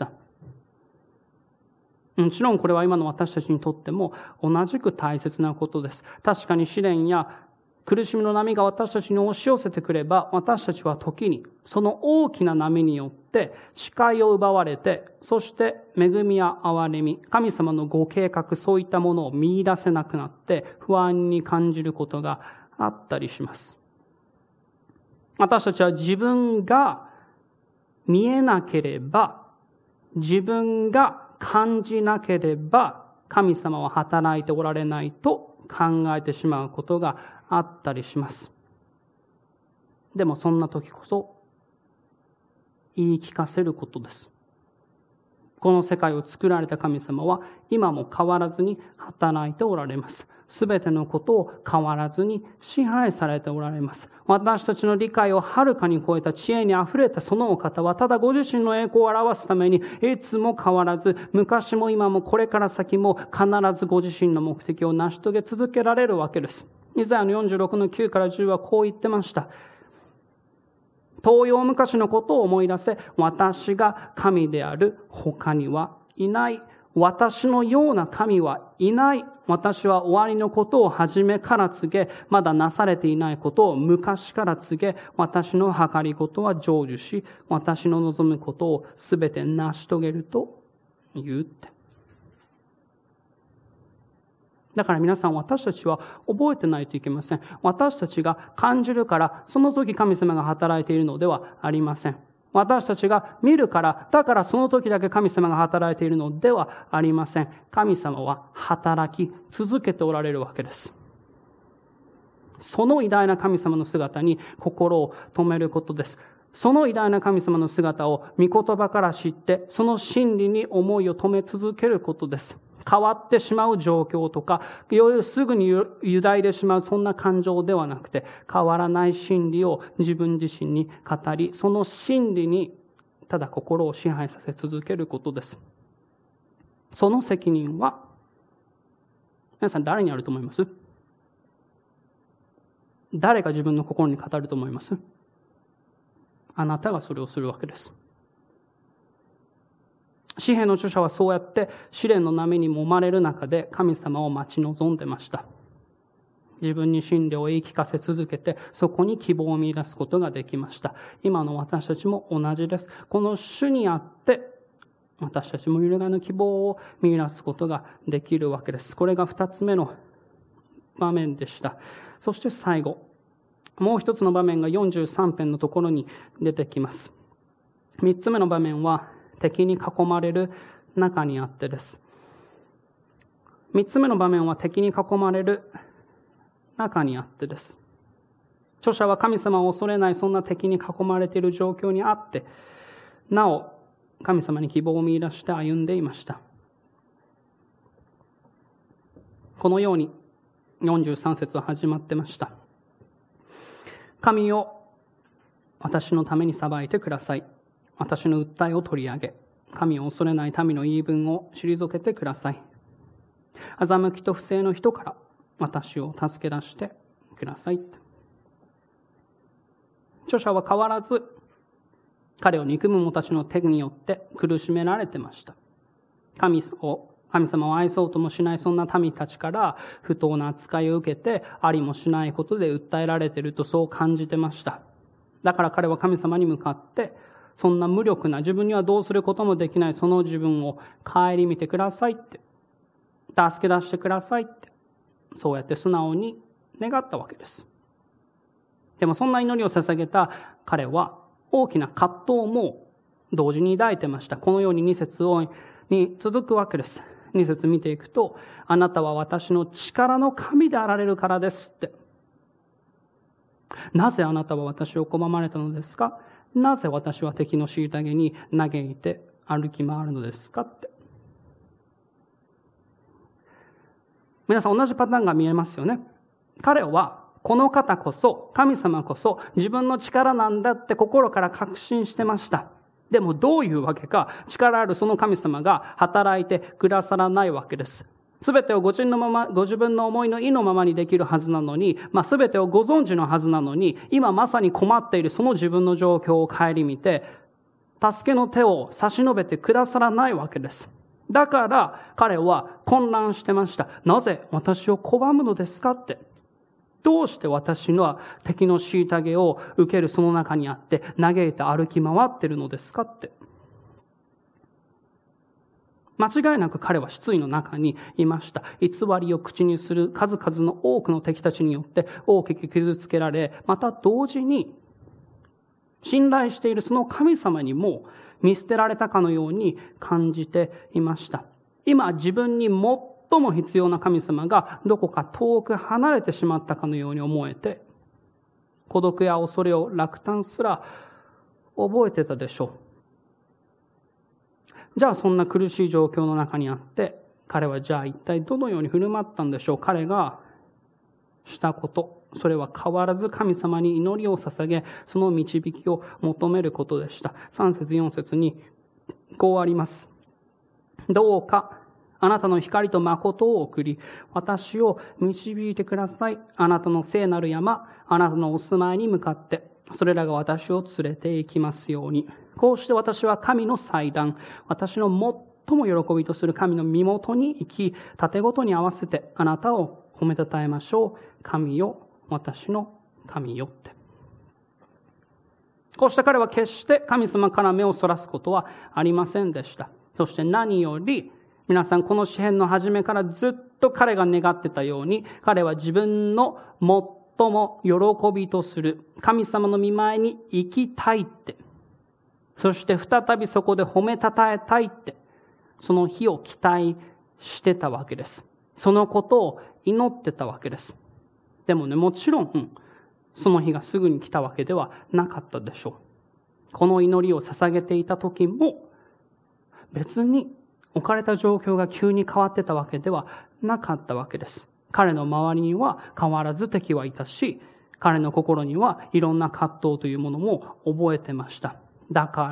もちろんこれは今の私たちにとっても同じく大切なことです。確かに試練や苦しみの波が私たちに押し寄せてくれば、私たちは時にその大きな波によって視界を奪われて、そして恵みや憐れみ、神様のご計画、そういったものを見出せなくなって不安に感じることがあったりします。私たちは自分が見えなければ、自分が感じなければ、神様は働いておられないと考えてしまうことがあったりします。でもそんな時こそ言い聞かせることです。この世界を作られた神様は今も変わらずに働いておられます。すべてのことを変わらずに支配されておられます。私たちの理解をはるかに超えた知恵にあふれたそのお方は、ただご自身の栄光を表すためにいつも変わらず、昔も今もこれから先も必ずご自身の目的を成し遂げ続けられるわけです。イザヤのよんじゅうろくのきゅうからじゅうはこう言ってました。遠い大昔のことを思い出せ、私が神である他にはいない。私のような神はいない。私は終わりのことを初めから告げ、まだなされていないことを昔から告げ、私の計りごとは成就し、私の望むことをすべて成し遂げると言って。だから皆さん、私たちは覚えてないといけません。私たちが感じるから、その時神様が働いているのではありません。私たちが見るから、だからその時だけ神様が働いているのではありません。神様は働き続けておられるわけです。その偉大な神様の姿に心を留めることです。その偉大な神様の姿を御言葉から知って、その真理に思いを留め続けることです。変わってしまう状況とか、すぐに揺らいでしまうそんな感情ではなくて、変わらない真理を自分自身に語り、その真理にただ心を支配させ続けることです。その責任は、皆さん誰にあると思います？誰が自分の心に語ると思います？あなたがそれをするわけです。詩篇の著者はそうやって試練の波に揉まれる中で神様を待ち望んでました。自分に真理を言い聞かせ続けて、そこに希望を見出すことができました。今の私たちも同じです。この主にあって、私たちも揺るがぬ希望を見出すことができるわけです。これが二つ目の場面でした。そして最後、もう一つの場面がよんじゅうさん編のところに出てきます。三つ目の場面は、敵に囲まれる中にあってです。三つ目の場面は敵に囲まれる中にあってです。著者は神様を恐れないそんな敵に囲まれている状況にあって、なお神様に希望を見出して歩んでいました。このようによんじゅうさん節は始まってました。神よ、私のために裁いてください。私の訴えを取り上げ、神を恐れない民の言い分を退けてください。欺きと不正の人から私を助け出してください。著者は変わらず、彼を憎む者たちの手によって苦しめられてました。神を神様を愛そうともしないそんな民たちから不当な扱いを受けてありもしないことで訴えられているとそう感じてました。だから彼は神様に向かってそんな無力な自分にはどうすることもできないその自分を顧みてくださいって、助け出してくださいって、そうやって素直に願ったわけです。でもそんな祈りを捧げた彼は大きな葛藤も同時に抱いてました。このようにに節に続くわけです。に節見ていくと、あなたは私の力の神であられるからですって。なぜあなたは私を拒まれたのですか？なぜ私は敵の虐げに嘆いて歩き回るのですかって。皆さん同じパターンが見えますよね。彼はこの方こそ、神様こそ自分の力なんだって心から確信してました。でもどういうわけか、力あるその神様が働いてくださらないわけです。すべてをご自分のまま、ご自分の思いの意のままにできるはずなのに、まあすべてをご存知のはずなのに、今まさに困っているその自分の状況を顧みて、助けの手を差し伸べてくださらないわけです。だから彼は混乱してました。なぜ私を拒むのですかって。どうして私の敵の虐げを受けるその中にあって嘆いて歩き回っているのですかって。間違いなく彼は失意の中にいました。偽りを口にする数々の多くの敵たちによって大きく傷つけられ、また同時に信頼しているその神様にも見捨てられたかのように感じていました。今自分に最も必要な神様がどこか遠く離れてしまったかのように思えて、孤独や恐れを落胆すら覚えてたでしょう。じゃあそんな苦しい状況の中にあって、彼はじゃあ一体どのように振る舞ったんでしょう。彼がしたこと、それは変わらず神様に祈りを捧げ、その導きを求めることでした。さん節よん節にこうあります。どうかあなたの光と誠を送り、私を導いてください。あなたの聖なる山、あなたのお住まいに向かって、それらが私を連れて行きますように。こうして私は神の祭壇、私の最も喜びとする神の身元に行き、盾ごとに合わせてあなたを褒めたたえましょう。神よ、私の神よって。こうした彼は決して神様から目をそらすことはありませんでした。そして何より、皆さんこの詩編の初めからずっと彼が願ってたように、彼は自分の最も喜びとする神様の御前に行きたいって、そして再びそこで褒めたたえたいって、その日を期待してたわけです。そのことを祈ってたわけです。でもね、もちろん、その日がすぐに来たわけではなかったでしょう。この祈りを捧げていた時も、別に置かれた状況が急に変わってたわけではなかったわけです。彼の周りには変わらず敵はいたし、彼の心にはいろんな葛藤というものも覚えてました。だから、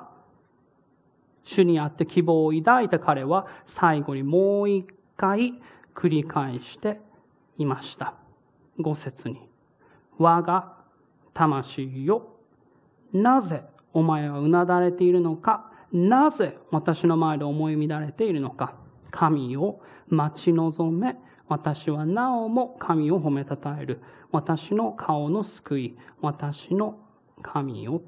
主にあって希望を抱いた彼は最後にもう一回繰り返していました。ご節に。我が魂よ、なぜお前はうなだれているのか、なぜ私の前で思い乱れているのか。神を待ち望め、私はなおも神を褒めたたえる。私の顔の救い、私の神よって。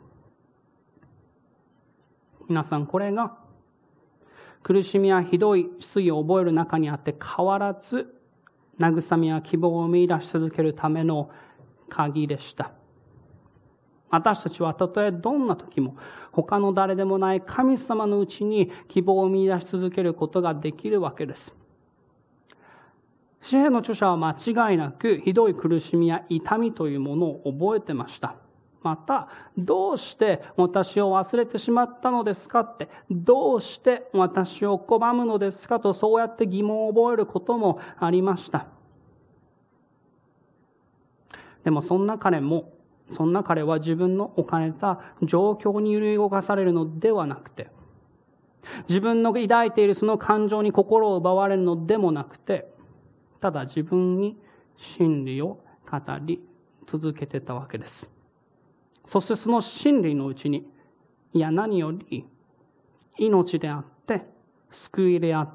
皆さん、これが苦しみやひどい失意を覚える中にあって変わらず慰めや希望を見出し続けるための鍵でした。私たちはたとえどんな時も他の誰でもない神様のうちに希望を見出し続けることができるわけです。詩編の著者は間違いなくひどい苦しみや痛みというものを覚えてました。また、どうして私を忘れてしまったのですかって、どうして私を拒むのですかと、そうやって疑問を覚えることもありました。でもそんな彼も、そんな彼は自分の置かれた状況に揺り動かされるのではなくて、自分の抱いているその感情に心を奪われるのでもなくて、ただ自分に真理を語り続けてたわけです。そしてその真理のうちに、いや何より命であって救いであって、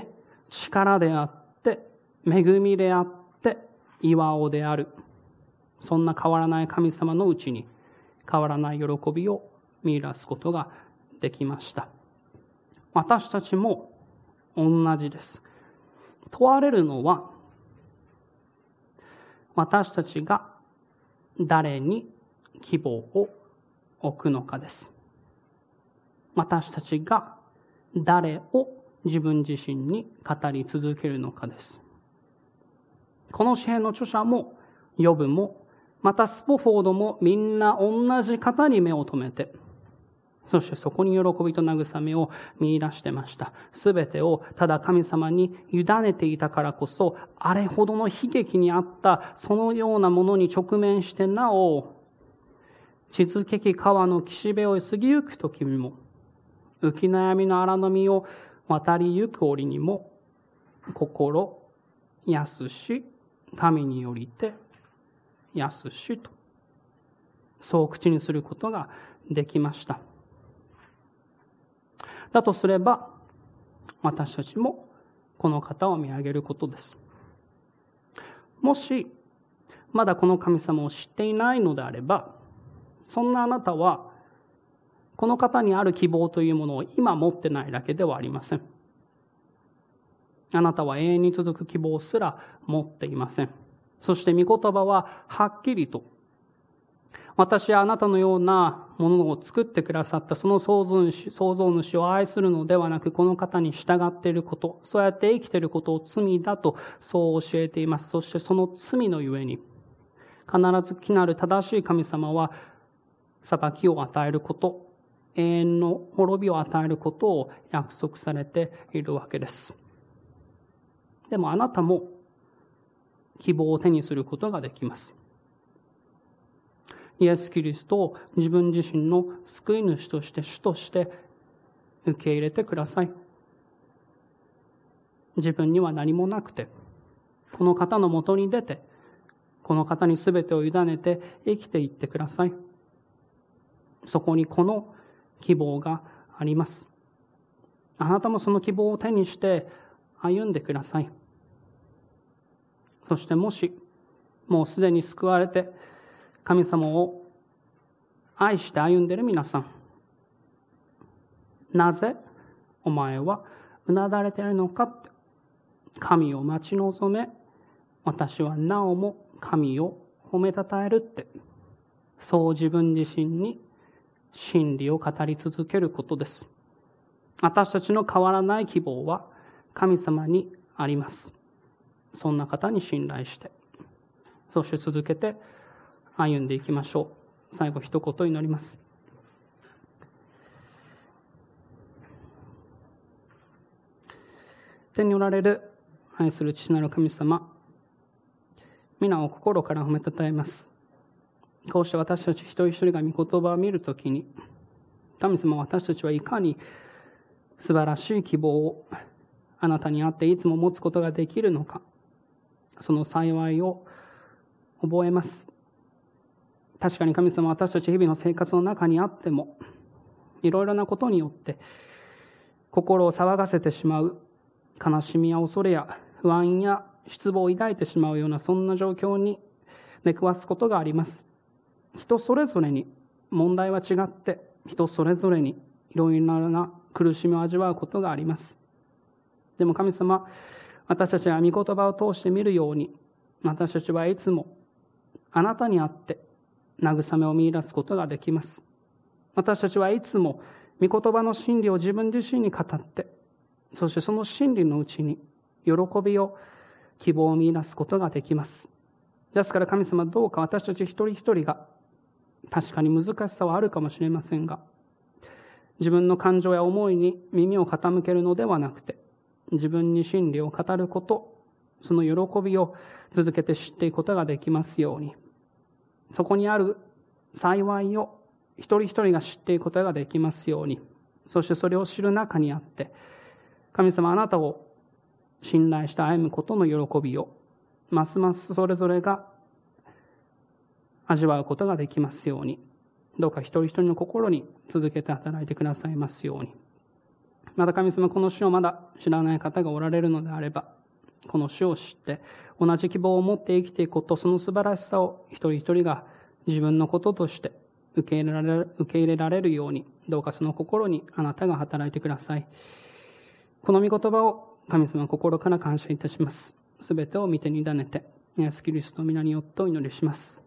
力であって、恵みであって、岩尾である。そんな変わらない神様のうちに、変わらない喜びを見出すことができました。私たちも同じです。問われるのは、私たちが誰に希望を置くのかです。私たちが誰を自分自身に語り続けるのかです。この詩篇の著者も、ヨブも、またスポフォードもみんな同じ方に目を留めて、そしてそこに喜びと慰めを見出してました。すべてをただ神様に委ねていたからこそ、あれほどの悲劇にあったそのようなものに直面してなお、地続き川の岸辺を過ぎゆくときにも、浮き悩みの荒波を渡りゆく折にも、心安し、神によりて安しと、そう口にすることができました。だとすれば、私たちもこの方を見上げることです。もし、まだこの神様を知っていないのであれば、そんなあなたは、この方にある希望というものを今持ってないだけではありません。あなたは永遠に続く希望すら持っていません。そして御言葉ははっきりと、私はあなたのようなものを作ってくださったその創造主、創造主を愛するのではなく、この方に従っていること、そうやって生きていることを罪だとそう教えています。そしてその罪のゆえに、必ず来なる正しい神様は裁きを与えること、永遠の滅びを与えることを約束されているわけです。でもあなたも希望を手にすることができます。イエス・キリストを自分自身の救い主として主として受け入れてください。自分には何もなくて、この方のもとに出て、この方に全てを委ねて生きていってください。そこにこの希望があります。あなたもその希望を手にして歩んでください。そしてもし、もうすでに救われて、神様を愛して歩んでいる皆さん、なぜお前はうなだれているのかって、神を待ち望め、私はなおも神を褒めたたえるって、そう自分自身に真理を語り続けることです。私たちの変わらない希望は神様にあります。そんな方に信頼して、そして続けて歩んでいきましょう。最後一言祈ります。天におられる愛する父なる神様、皆を心から褒めたたえます。こうして私たち一人一人が御言葉を見るときに、神様は私たちはいかに素晴らしい希望をあなたにあっていつも持つことができるのか、その幸いを覚えます。確かに神様は私たち日々の生活の中にあっても、いろいろなことによって心を騒がせてしまう悲しみや恐れや不安や失望を抱いてしまうようなそんな状況に出くわすことがあります。人それぞれに問題は違って、人それぞれにいろいろな苦しみを味わうことがあります。でも神様、私たちは御言葉を通して見るように、私たちはいつもあなたにあって慰めを見出すことができます。私たちはいつも御言葉の真理を自分自身に語って、そしてその真理のうちに喜びを、希望を見出すことができます。ですから神様、どうか私たち一人一人が、確かに難しさはあるかもしれませんが、自分の感情や思いに耳を傾けるのではなくて、自分に真理を語ること、その喜びを続けて知っていくことができますように、そこにある幸いを一人一人が知っていくことができますように、そしてそれを知る中にあって、神様、あなたを信頼して歩むことの喜びを、ますますそれぞれが味わうことができますように、どうか一人一人の心に続けて働いてくださいますように。 また神様、この主をまだ知らない方がおられるのであれば、この主を知って同じ希望を持って生きていくこと、その素晴らしさを一人一人が自分のこととして受け入れられる、受け入れられるように、どうかその心にあなたが働いてください。この御言葉を神様、心から感謝いたします。すべてを御手に委ねて、イエスキリストの皆によってお祈りします。